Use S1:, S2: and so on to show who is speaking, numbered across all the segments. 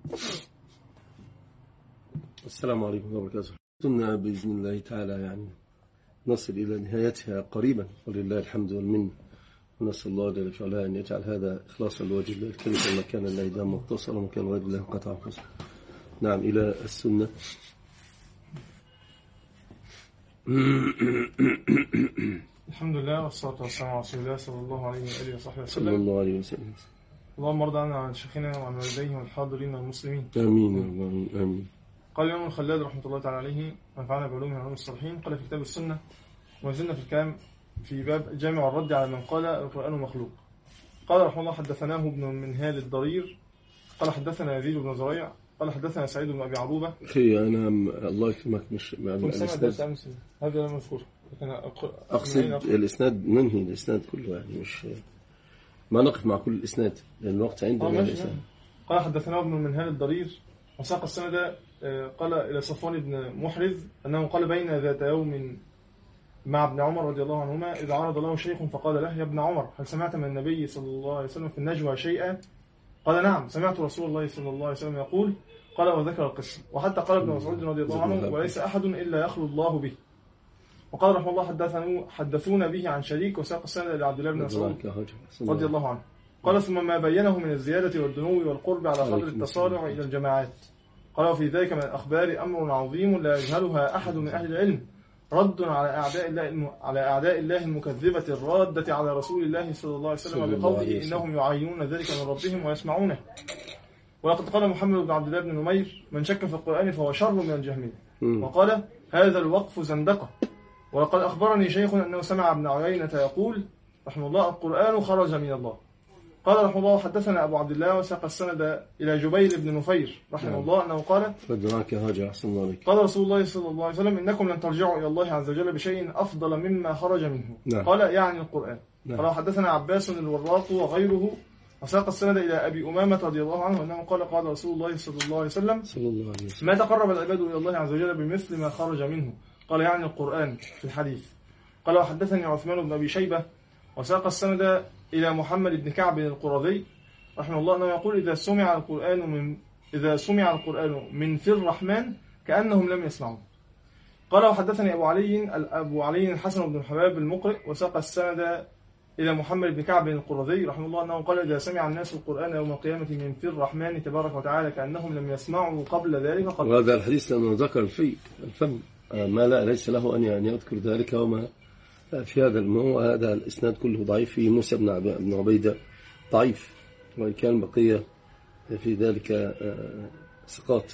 S1: السلام عليكم ورحمة الله وبركاته. كنا بإذن الله تعالى يعني نصل إلى نهايتها قريبا ولله الحمد والمنة، ونسأل الله جل وعلا أن يجعل هذا إخلاصا لوجه الله الكريم، مكان الله دام مختصر ومكان غير الله قطع خصوصا. نعم، إلى السنة.
S2: الحمد لله والصلاة والسلام على رسول الله صلى الله عليه وآله وصحبه وسلم.
S1: صلى الله عليه وسلم.
S2: اللهم ارض عنا وعن شيخنا وعن والديه والحاضرين والمسلمين.
S1: آمين آمين.
S2: قال الإمام الخلال رحمة الله تعالى عليه ونفعنا بعلومه وعلوم الصالحين، قال في كتاب السنة: وما زلنا في الكلام في باب جامع الرد على من قال القرآن مخلوق. قال رحمه الله: حدثناه ابن منهال الضرير قال حدثنا يزيد بن زريع قال حدثنا سعيد بن أبي عروبة.
S1: أنا الله يكرمك مش
S2: هذا لا مذكور،
S1: أقصد الإسناد، ننهي الإسناد كله يعني، مش ما نقف مع كل الإسناد لأن الوقت عندنا.
S2: قال حدثنا ابن منهال الضرير وساق السند قال إلى صفوان بن محرز أنه قال: بين ذات يوم مع ابن عمر رضي الله عنهما إذا عرض له شيخ فقال له: يا ابن عمر، هل سمعت من النبي صلى الله عليه وسلم في النجوى شيئا؟ قال: نعم، سمعت رسول الله صلى الله عليه وسلم يقول. قال: وذكر القصة، وحتى قال ابن مسعود رضي الله عنه: وليس أحد إلا يخلو الله به. وقال رحمه الله: حدثونا به عن شريك، وساق السند إلى عبد الله بن مسعود رضي الله عنه. قال: ثم ما بينه من الزيادة والدنو والقرب على قدر التصارع إلى الجماعات. قال: وفي ذلك من الأخبار أمر عظيم لا يجهلها أحد من أهل العلم، رد على أعداء الله المكذبة الرادة على رسول الله صلى الله عليه وسلم بقوله: إنهم يعينون ذلك من ربهم ويسمعونه. ولقد قال محمد بن عبد الله بن نمير: من شك في القرآن فهو شر من الجهمية. وقال: هذا الوقف زندقة. ولقد أخبرني شيخ أنه سمع ابن عيينة يقول رحمه الله: القرآن خرج من الله. قال رحمه الله: حدثنا أبو عبد الله وساق السند إلى جبير بن نفير رحمه الله أنه قال: قال رسول الله صلى الله عليه وسلم: إنكم لن ترجعوا إلى الله عز وجل بشيء أفضل مما خرج منه. قال: يعني القرآن. قال: حدثنا عباس الوراق وغيره وساق السند إلى أبي أمامة رضي الله عنه أنه قال: قال رسول الله صلى الله عليه وسلم: ما تقرب العباد إلى الله عز وجل بمثل ما خرج منه. قال: يعني القرآن في الحديث. قال: وحدثني عثمان بن أبي شيبة وساق السند إلى محمد بن كعب القرظي رحمه الله أنه يقول: إذا سمع القرآن من في الرحمن كأنهم لم يسمعوا. قال: وحدثني أبو علي الحسن بن الحباب المقرئ وساق السند إلى محمد بن كعب القرظي رحمه الله أنه قال: إذا سمع الناس القرآن يوم القيامة من في الرحمن تبارك وتعالى كأنهم لم يسمعوا قبل ذلك قبل.
S1: وهذا الحديث لأنه ذكر الفم ما لا ليس له أن يذكر ذلك وما في هذا هذا الإسناد كله ضعيف. في موسى بن عبيدة ضعيف، وإن كان بقية في ذلك سقاط.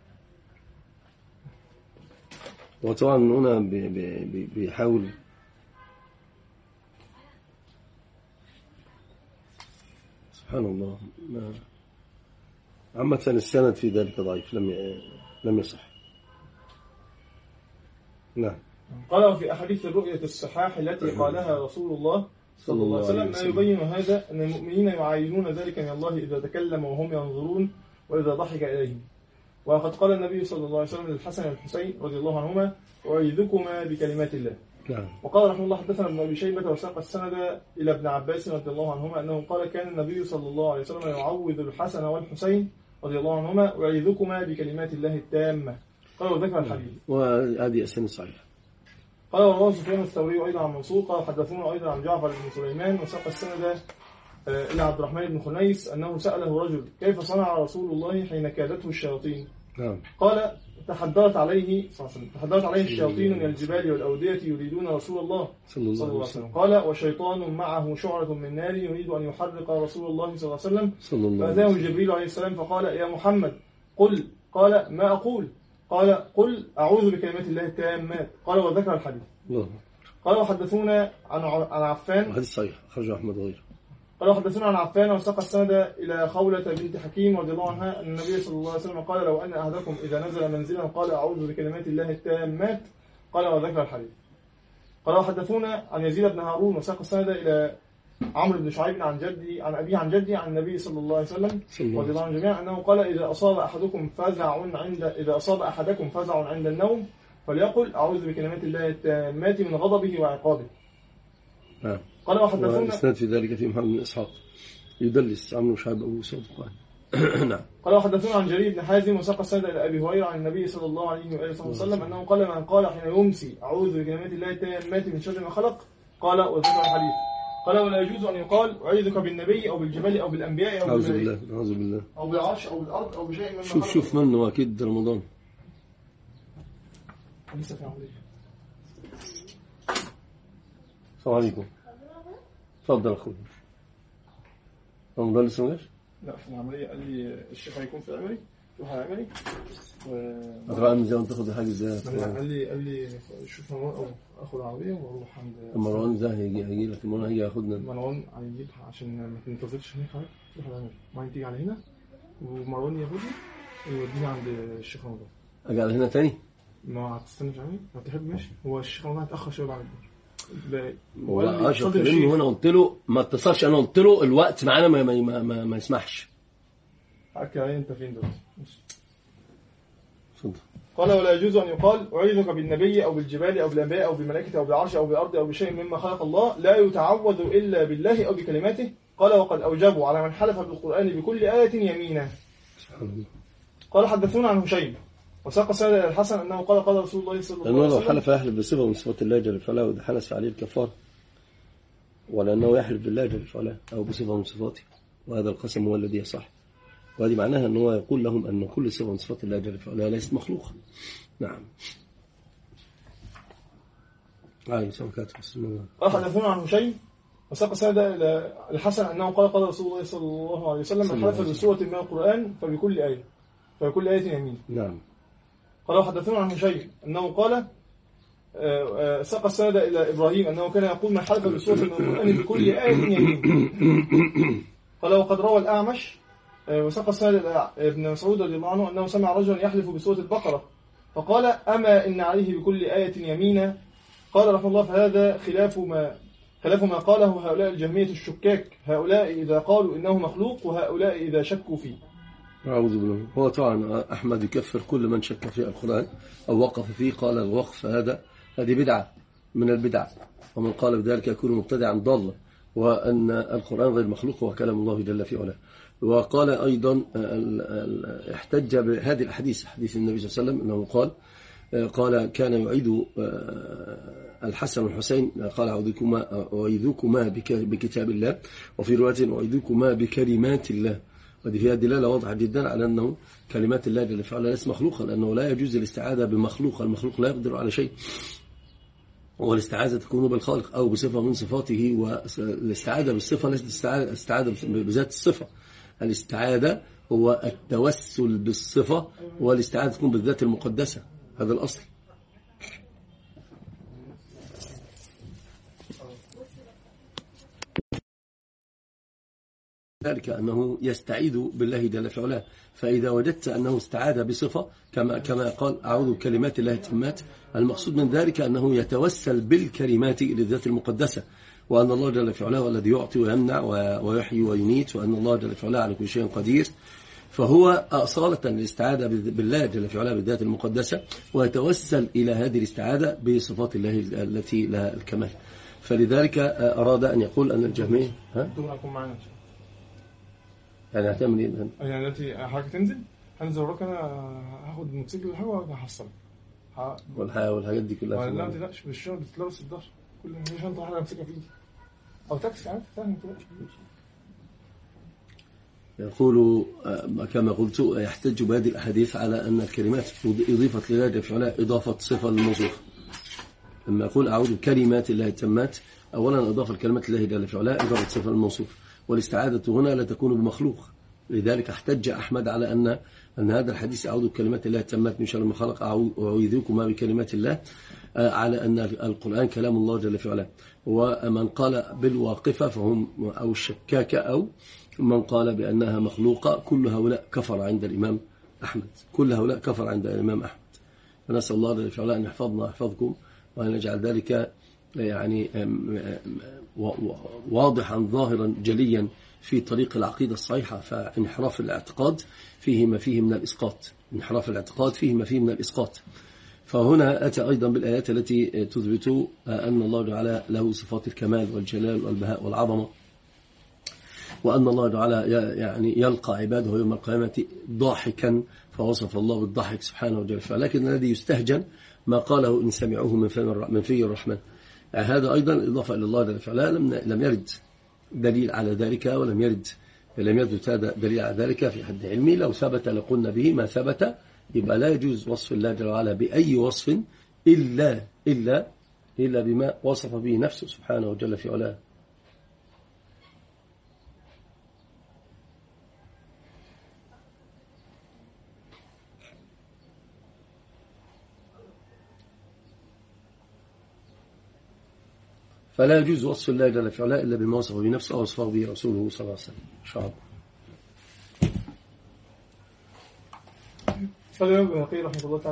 S1: وطبعا هنا بيحاول سبحان الله عامة السند في ذلك ضعيف، لم يصح. نعم.
S2: قال: وفي أحاديث الرؤية الصحاح التي قالها رسول الله صلى الله عليه وسلم ما يبين هذا أن المؤمنين يعاينون ذلك من الله إذا تكلم وهم ينظرون وإذا ضحك إليهم. وقد قال النبي صلى الله عليه وسلم للحسن والحسين رضي الله عنهما: أعيذكما بكلمات الله. وقال رحمه الله: حدثنا ابن أبي شيبة وساق السند إلى ابن عباس رضي الله عنهما أنه قال: كان النبي صلى الله عليه وسلم يعوذ الحسن والحسين رضي الله عنهما: أعيذكما بكلمات الله التامة. قال: وذكر الحديث.
S1: وهذه أسناد صحيحة.
S2: قال: والله سفيان الثوري أيضا عن منصور قال: حدثونا أيضا عن جعفر بن سليمان وساق السند إلى عبد الرحمن بن خنيس أنه سأله رجل: كيف صنع رسول الله حين كادته الشياطين؟ قال: تحدرت عليه الشياطين من الجبال والأودية يريدون رسول الله صلى الله عليه وسلم. قال: وشيطان معه شعرة من نار يريد أن يحرق رسول الله صلى الله عليه وسلم. فأتاه جبريل عليه السلام فقال: يا محمد قل. قال: ما أقول؟ قال: قل أعوذ بكلمات الله التامات. قال: وذكر الحديث. قال: وحدثونا عن عفان.
S1: حديث صحيح خرجه أحمد وغيره.
S2: قال: وحدثونا عن عفان وساق السند إلى خولة بنت حكيم رضي الله عنها أن النبي صلى الله عليه وسلم قال: لو أن أحدكم إذا نزل منزلا قال: أعوذ بكلمات الله التامات. قال: وذكر الحديث. قال: وحدثونا عن يزيد بن هارون وساق السند إلى عمرو بن شعيب عن أبيه عن جدي عن النبي صلى الله عليه وسلم رضي الله عنه جميعا أنه قال: إذا أصاب أحدكم فزع عند النوم فليقل: أعوذ بكلمات الله التامات من غضبه وعقابه.
S1: قال: وحدثونا الإسناد في ذلك في محمد بن إسحاق يدلس عمرو بن شعيب أبو سعود نعم.
S2: قال وحدثونا عن جرير بن حازم وساق السند إلى أبي هريرة عن النبي صلى الله عليه وآله وسلم أنه قال من قال حين يمسي أعوذ بكلمات الله التامات من شر ما خلق قال وذكر الحديث. قال ولا يجوز أن يقال أعيذك بالنبي أو بالجبال أو بالأنبياء أو بالملائكة
S1: أعوذ بالله
S2: أو بالعرش أو بالأرض أو بشيء مما خلق.
S1: شوف منه أكيد رمضان
S2: لسه في عملية.
S1: السلام عليكم. تفضل أخوي. رمضان لسه ماش؟
S2: لا في العملية قال لي الشيخ هيكون في العملي روح على العملي
S1: أتبع زي ما تاخد حاجة زي
S2: قال لي شوف مروان أو أخذ العربية وأروح عند
S1: مروان ده هيجي لك مروان هيجي ياخدنا.
S2: مروان هيجيب عشان ما تنتظرش هناك حضرتك تروح على العملي ما تيجي على هنا ومروان ياخدني ويوديني عند الشيخ رمضان.
S1: أجي على هنا تاني؟
S2: ما هتستنى عملي ما تحب ماشي. هو الشيخ رمضان هيتأخر شوية بعد
S1: والله أشرف كلمني وأنا قلت له ما اتصلش. أنا قلت له الوقت معانا ما يسمحش.
S2: حكي علي أنت فين دلوقتي؟
S1: اتفضل.
S2: قال ولا يجوز أن يقال أعيذك بالنبي أو بالجبال أو بالأنبياء أو بالملائكة أو بالعرش أو بالأرض أو بشيء مما خلق الله لا يتعوذ إلا بالله أو بكلماته. قال وقد أوجبوا على من حلف بالقرآن بكل آية يمينا. قال حدثونا عن هشيم وساق سند إلى الحسن أنه قال رسول الله صلى الله عليه وسلم
S1: لو حلف يحلف بصفة من صفات الله جل وعلا وإذا حلف عليه الكفار ولأنه يحلف بالله جل وعلا أو بصفة من صفاته وهذا القسم هو الذي يصح. وهذه معناها أنه يقول لهم أن كل صفة من صفات الله جل وعلا ليست مخلوقة. نعم. عليه السلام عليكم.
S2: قال حدثونا عن هشيم وساق سند إلى الحسن أنه قال رسول الله صلى الله عليه وسلم من حلف بسورة من القرآن فبكل آية يمين.
S1: نعم.
S2: قال حدثونا عن هشيم أنه قال ساق السند إلى إبراهيم أنه كان يقول من حلف بسورة من القرآن بكل آية يمين. قال وقد روى الأعمش وساق السند إلى ابن مسعود رضي الله عنه أنه سمع رجلا يحلف بسورة البقرة فقال أما إن عليه بكل آية يمينا. قال رحمه الله فهذا خلاف ما قاله هؤلاء الجهمية الشكاك هؤلاء إذا قالوا إنه مخلوق وهؤلاء إذا شكوا فيه.
S1: أعوذ بالله. هو طبعا أحمد يكفر كل من شك في القرآن أو وقف فيه. قال الوقف هذه بدعة من البدع ومن قال بذلك يكون مبتدعا ضالا وأن القرآن غير مخلوق وكلام الله جل في علاه. وقال أيضا احتج بهذه الحديث حديث النبي صلى الله عليه وسلم أنه قال كان يعيد الحسن والحسين قال أعيذكما بكتاب الله وفي رواية أعيذكما بكلمات الله. ودي فيها دلالة واضحة جدا على أنه كلمات الله جل في علاه ليست مخلوقة لأنه لا يجوز الاستعاذة بمخلوق. المخلوق لا يقدر على شيء والاستعاذة تكون بالخالق أو بصفة من صفاته. والاستعاذة بالصفة ليست استعاذة بذات الصفة. الاستعاذة هو التوسل بالصفة والاستعاذة تكون بالذات المقدسة. هذا الأصل. ذلك أنه يستعيذ بالله جل في علاه. فإذا وجدت أنه استعاذ بصفة كما قال أعوذ بكلمات الله التامات المقصود من ذلك أنه يتوسل بالكلمات للذات المقدسة وأن الله جل في علاه الذي يعطي ويمنع ويحيي ويميت وأن الله جل في علاه على كل شيء قدير. فهو أصالة الاستعاذة بالله جل في علاه بالذات المقدسة ويتوسل إلى هذه الاستعاذة بصفات الله التي لها الكمال. فلذلك أراد أن يقول أن الجميع يعني هتعمل ايه؟
S2: يعني دلوقتي حضرتك تنزل هنزل وراك انا هاخد الموتوسيكل الهوا وهحصلك
S1: والحاجات دي كلها.
S2: لا ما تقلقش بالشغل بتتلبس الظهر كل ما هي شنطه واحده امسكها في ايدي او تاكسي عارف ثاني كده.
S1: يقول كما قلت يحتج بهذه الاحاديث على ان الكلمات اضيفت لله جل في علاه اضافه صفه للموصوف. لما يقول اعوذ بكلمات الله التامات اولا اضاف الكلمات لله جل في علاه اضافه صفه للموصوف والاستعاذة هنا لا تكون بمخلوق. لذلك احتج أحمد على أن هذا الحديث أعوذ بكلمات الله التامات من شر ما خلق أعوذكما بكلمات الله على أن القرآن كلام الله جل في علاه. ومن قال بالواقفة فهم أو الشكاك أو من قال بأنها مخلوقة كل هؤلاء كفر عند الإمام أحمد. كل هؤلاء كفر عند الإمام أحمد. فنسأل الله جل في علاه أن يحفظنا ويحفظكم وأن يجعل ذلك يعني واضحا ظاهرا جليا في طريق العقيدة الصحيحة. فانحراف الاعتقاد فيه ما فيه من الإسقاط. انحراف الاعتقاد فيه ما فيه من الإسقاط. فهنا أتى أيضا بالآيات التي تثبت أن الله تعالى له صفات الكمال والجلال والبهاء والعظمة وأن الله تعالى يعني يلقى عباده يوم القيامة ضاحكا، فوصف الله بالضحك سبحانه وتعالى. لكن الذي يستهجن ما قاله إن سمعوه من في الرحمن. يعني هذا أيضا إضافة إلى الله جل وعلا، لم يرد دليل على ذلك، ولم يثبت هذا دليل على ذلك في حد علمي. لو ثبت لقلنا به، ما ثبت يبقى لا يجوز وصف الله جل وعلا بأي وصف إلا بما وصف به نفسه سبحانه وجل في علاه. فلا يجوز وصف الله جل في علاه إلا بما وصف بنفسه أو وصفه به رسوله صلى الله عليه وسلم. إن شاء الله.
S2: قال الإمام البيهقي رحمه الله تعالى